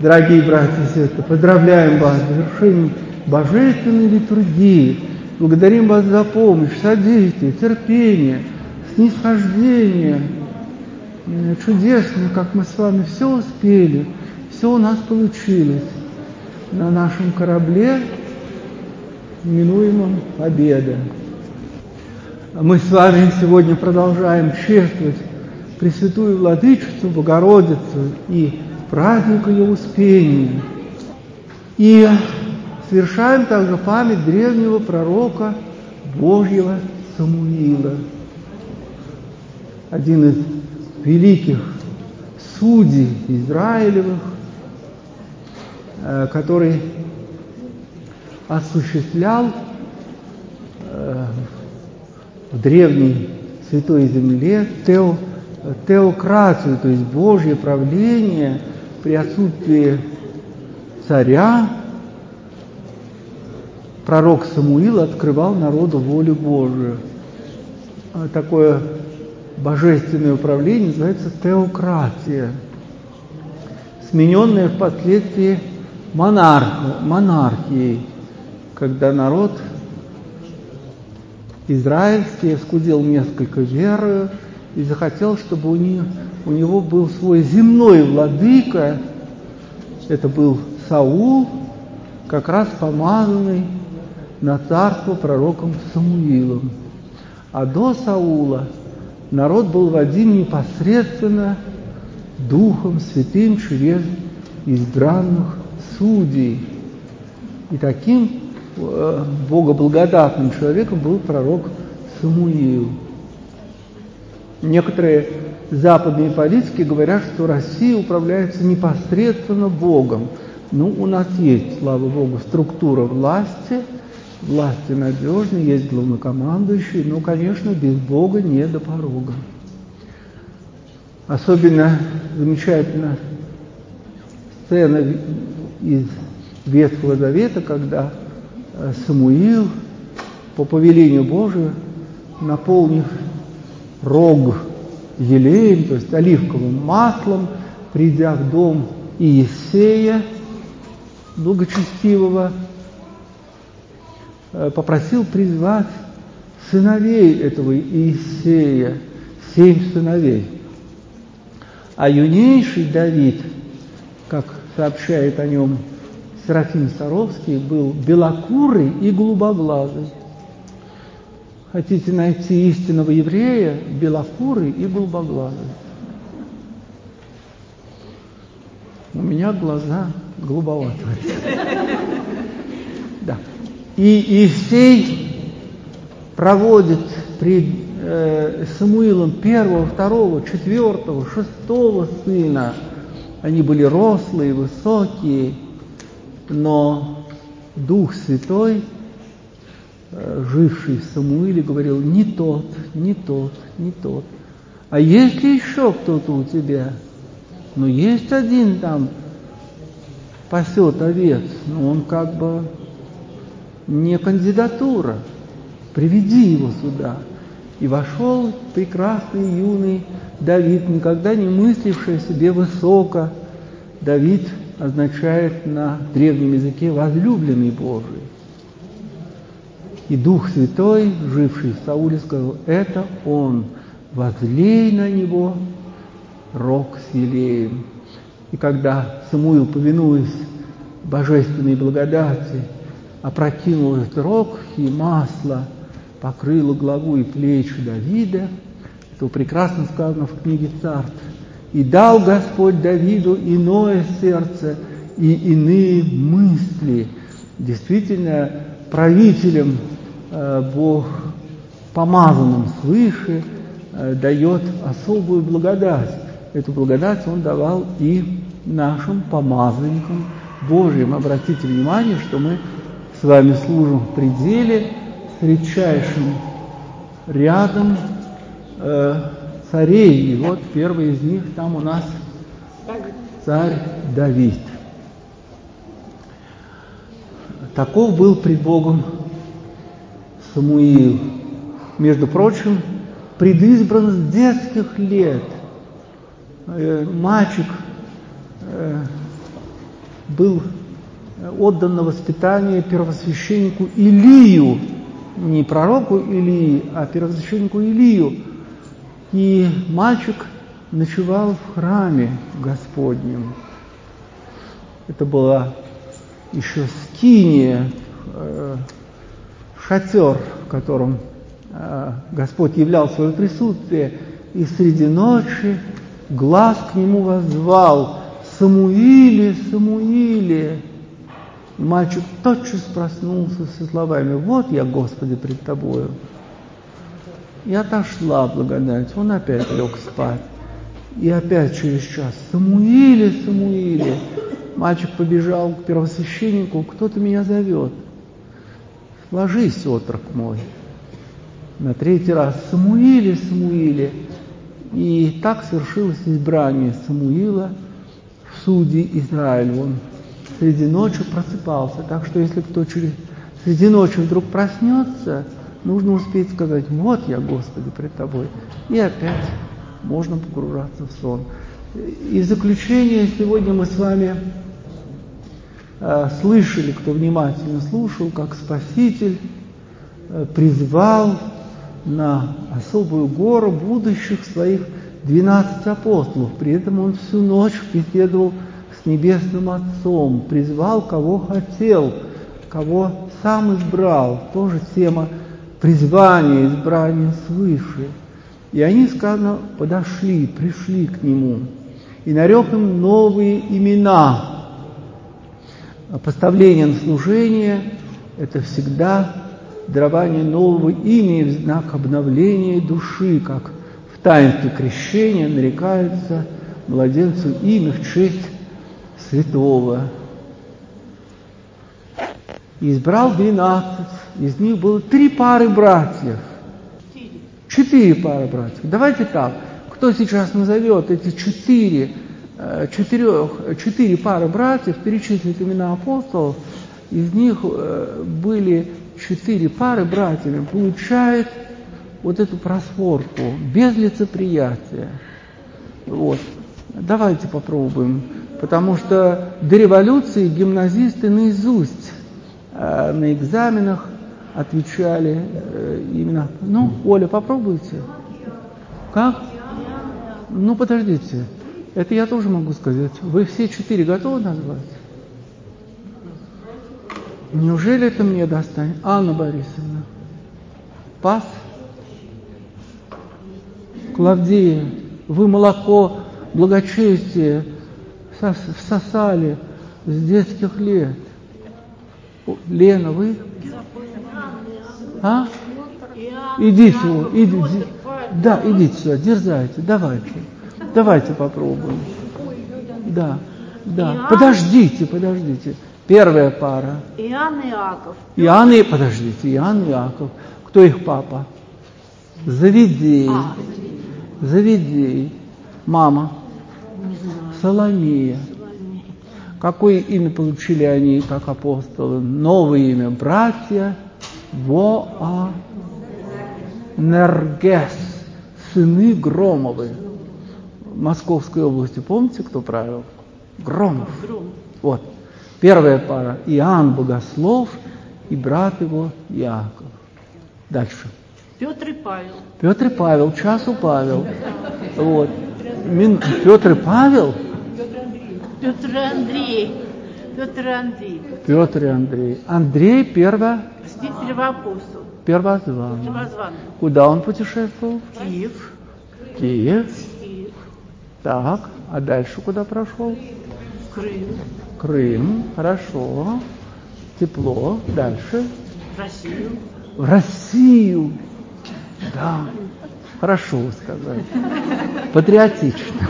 Дорогие братья и сестры, поздравляем вас с завершением божественной литургии. Благодарим вас за помощь, содействие, терпение, снисхождение. Чудесно, как мы с вами все успели, все у нас получилось на нашем корабле, именуемом Победа. Мы с вами сегодня продолжаем чествовать Пресвятую Владычицу, Богородицу и праздник ее Успения. И совершаем также память древнего пророка Божьего Самуила, один из великих судей Израилевых, который осуществлял в древней Святой Земле теократию, то есть Божье правление при отсутствии царя. Пророк Самуил открывал народу волю Божию. Такое божественное управление называется теократия, смененная впоследствии монархией, когда народ израильский оскудел несколько верою и захотел, чтобы у него был свой земной владыка. Это был Саул, как раз помазанный на царство пророком Самуилом. А до Саула народ был водим непосредственно Духом Святым через избранных судей. И таким богоблагодатным человеком был пророк Самуил. Некоторые западные политики говорят, что Россия управляется непосредственно Богом. У нас есть, слава Богу, структура власти надежная, есть главнокомандующий, но, конечно, без Бога не до порога. Особенно замечательна сцена из Ветхого Завета, когда Самуил по повелению Божию, наполнив рог елеем, то есть оливковым маслом, придя в дом Иессея, благочестивого, попросил призвать сыновей этого Иессея, 7 сыновей. А юнейший Давид, как сообщает о нем Серафим Саровский, был белокурый и голубоглазый. Хотите найти истинного еврея? Белокурый и голубоглазый. У меня глаза голубоватые. Да. И Иессей проводит пред Самуилом 1, 2, 4, 6 сына. Они были рослые, высокие, но Дух Святой, живший в Самуиле, говорил: не тот, не тот, не тот. А есть ли еще кто-то у тебя? Есть один там, пасет овец, но он как бы не кандидатура. Приведи его сюда. И вошел прекрасный юный Давид, никогда не мысливший о себе высоко. Давид означает на древнем языке «возлюбленный Божий». И Дух Святой, живший в Сауле, сказал: это он, возлей на него рог с елеем. И когда Самуил, повинуясь божественной благодати, опрокинул этот рог, и масло покрыло главу и плечи Давида, то прекрасно сказано в книге Царств: «И дал Господь Давиду иное сердце и иные мысли». Действительно, правителям Бог, помазанным свыше, дает особую благодать. Эту благодать Он давал и нашим помазанникам Божьим. Обратите внимание, что мы с вами служим в пределе с редчайшим рядом царей. И вот первый из них там у нас царь Давид. Таков был пред Богом Самуил. Между прочим, предизбран с детских лет. Мальчик был отдан на воспитание первосвященнику Илию, не пророку Илии, а первосвященнику Илию. И мальчик ночевал в храме Господнем. Это была еще скиния, шатер, в котором Господь являл свое присутствие, и среди ночи глас к нему воззвал: «Самуиле, Самуиле!» И мальчик тотчас проснулся со словами: «Вот я, Господи, пред Тобою». И отошла благодать, он опять лег спать. И опять через час: «Самуиле, Самуиле!» Мальчик побежал к первосвященнику: «Кто-то меня зовет». «Ложись, отрок мой». На третий раз: «Самуиле, Самуиле». И так совершилось избрание Самуила в судьи Израилю. Он среди ночи просыпался. Так что если кто среди ночи вдруг проснется, нужно успеть сказать: «Вот я, Господи, пред Тобой». И опять можно погружаться в сон. И в заключение сегодня мы с вами слышали, кто внимательно слушал, как Спаситель призвал на особую гору будущих своих 12 апостолов. При этом он всю ночь беседовал с Небесным Отцом, призвал, кого хотел, кого сам избрал. Тоже тема призвания, избрания свыше. И они, сказано, пришли к нему, и нарек им новые имена. Поставление на служение – это всегда дарование нового имени в знак обновления души, как в таинстве крещения нарекается младенцу имя в честь святого. И избрал 12, из них было 3 пары братьев. 4 пары братьев. Давайте так, кто сейчас назовет эти 4 пары братьев, перечислит имена апостолов, из них были 4 пары братьев, получает вот эту просворку, без лицеприятия. Вот. Давайте попробуем, потому что до революции гимназисты наизусть на экзаменах отвечали именно. Ну, Оля, попробуйте. Как? Ну, подождите. Это я тоже могу сказать. Вы все 4 готовы назвать? Неужели это мне достанет? Анна Борисовна. Пас? Клавдия, вы молоко благочестия всосали с детских лет. Лена, вы? А? Идите сюда, да, идите сюда, дерзайте, давайте попробуем. Да. Подождите. Первая пара. Иоанн и Иаков. Иоанн и Иаков. Кто их папа? Завидей. Мама. Соломея. Какое имя получили они, как апостолы? Новое имя. Братья Воанергес, сыны Громовы. В Московской области, помните, кто правил? Громов. Вот. Первая пара. Иоанн Богослов и брат его Иаков. Дальше. Петр и Павел. Петр и Павел, часу Павел. Вот. Петр и Павел? Петр и Андрей. Андрей первоапостол. Первозванный. Куда он путешествовал? Киев. Так, а дальше куда прошел? Крым, хорошо. Тепло. Дальше? В Россию. Да. Хорошо вы сказали. Патриотично.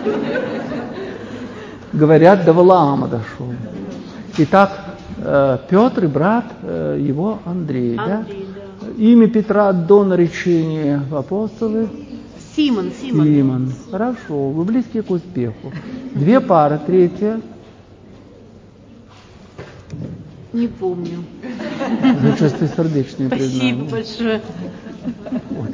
Говорят, до Валаама дошел. Итак, Петр и брат его Андрей. Да? Имя Петра до наречения в апостолы? Симон. Хорошо, вы близки к успеху. 2 пары, третья? Не помню. За чистосердечное признание. Спасибо большое. Вот.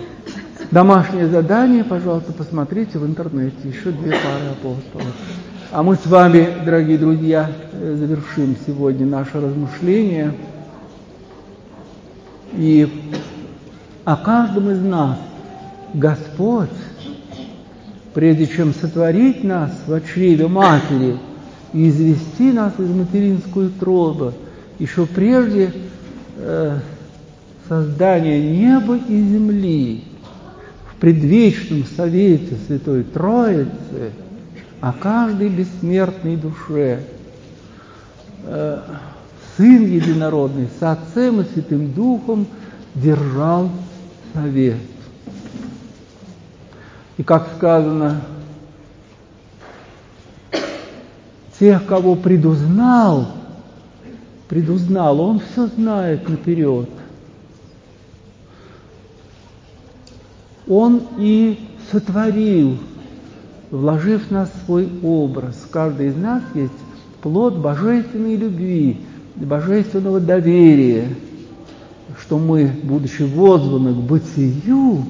Домашнее задание, пожалуйста, посмотрите в интернете. Еще 2 пары апостолов. А мы с вами, дорогие друзья, завершим сегодня наше размышление. И о каждом из нас Господь, прежде чем сотворить нас в чреве матери и извести нас из материнской утробы, еще прежде создания неба и земли, в предвечном совете Святой Троицы, о каждой бессмертной душе, Сын Единородный с Отцем и Святым Духом держал совет. И как сказано, тех, кого предузнал, Он все знает наперед. Он и сотворил, вложив в нас свой образ. Каждый из нас есть плод божественной любви, божественного доверия, что мы, будучи возваны к бытию,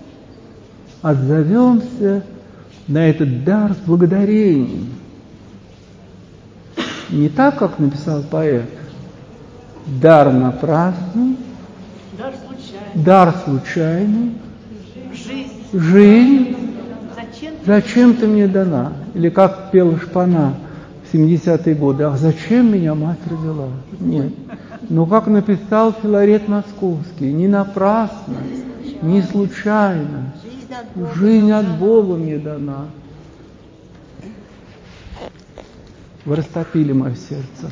отзовемся на этот дар с благодарением. Не так, как написал поэт, дар напрасный, дар случайный, жизнь зачем ты мне дана? Или как пела Шпана в 70-е годы, ах, зачем меня мать родила? Нет. Но как написал Филарет Московский, не напрасно, не случайно, жизнь от Бога мне дана. Вы растопили мое сердце.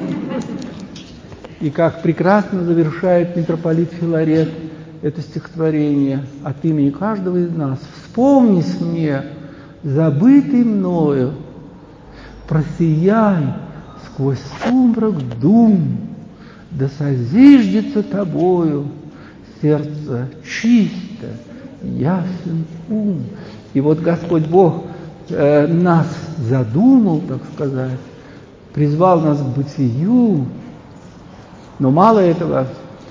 И как прекрасно завершает митрополит Филарет это стихотворение от имени каждого из нас. «Вспомнись мне, забытый мною, просияй сквозь сумрак дум, да созиждется тобою сердце чисто, ясен ум». И вот Господь Бог нас задумал, так сказать, призвал нас к бытию, но мало этого,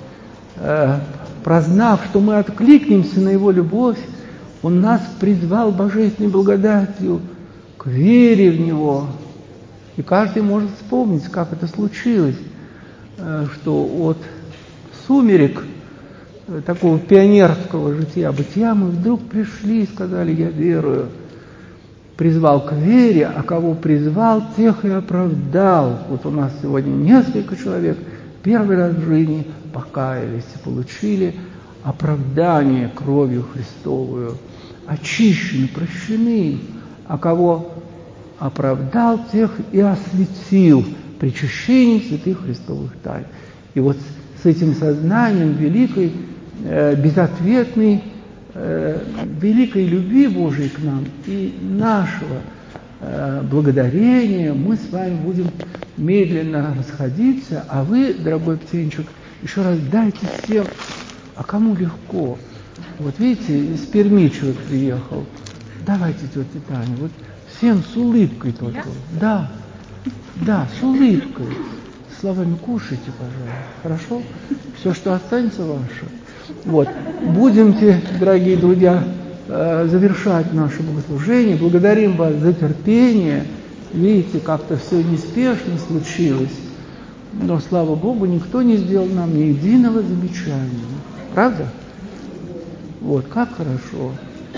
прознав, что мы откликнемся на Его любовь, Он нас призвал божественной благодатью к вере в Него. И каждый может вспомнить, как это случилось, что от сумерек такого пионерского бытия мы вдруг пришли и сказали: «Я верую». Призвал к вере, а кого призвал, тех и оправдал. Вот у нас сегодня несколько человек первый раз в жизни покаялись и получили оправдание кровью Христовую, очищены, прощены, а кого оправдал, тех и осветил причащением святых Христовых тайн. И вот с этим сознанием великой, безответной, великой любви Божией к нам и нашего благодарения мы с вами будем медленно расходиться, а вы, дорогой птенчик, еще раз дайте всем, а кому легко. Вот видите, из Перми человек приехал. Давайте, тетя Таня, вот всем с улыбкой только. Да, с улыбкой. Словами кушайте, пожалуйста. Хорошо? Все, что останется, ваше. Вот. Будемте, дорогие друзья, завершать наше богослужение. Благодарим вас за терпение. Видите, как-то все неспешно случилось. Но, слава Богу, никто не сделал нам ни единого замечания. Правда? Вот, как хорошо.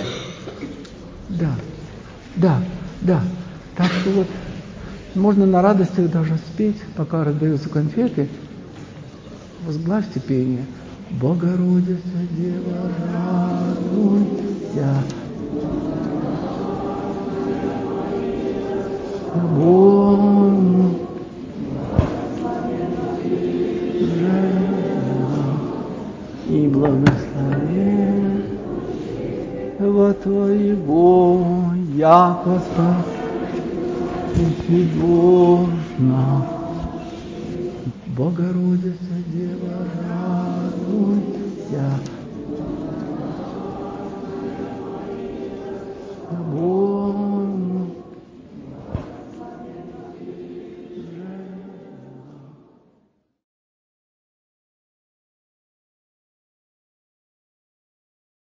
Да. Так что вот можно на радостях даже спеть, пока раздаются конфеты. Возглавьте пение. Богородица, Дева, радуйся. Богу и благословен во Твоего, яко спасти должна. Богородица, Дева, радуйся.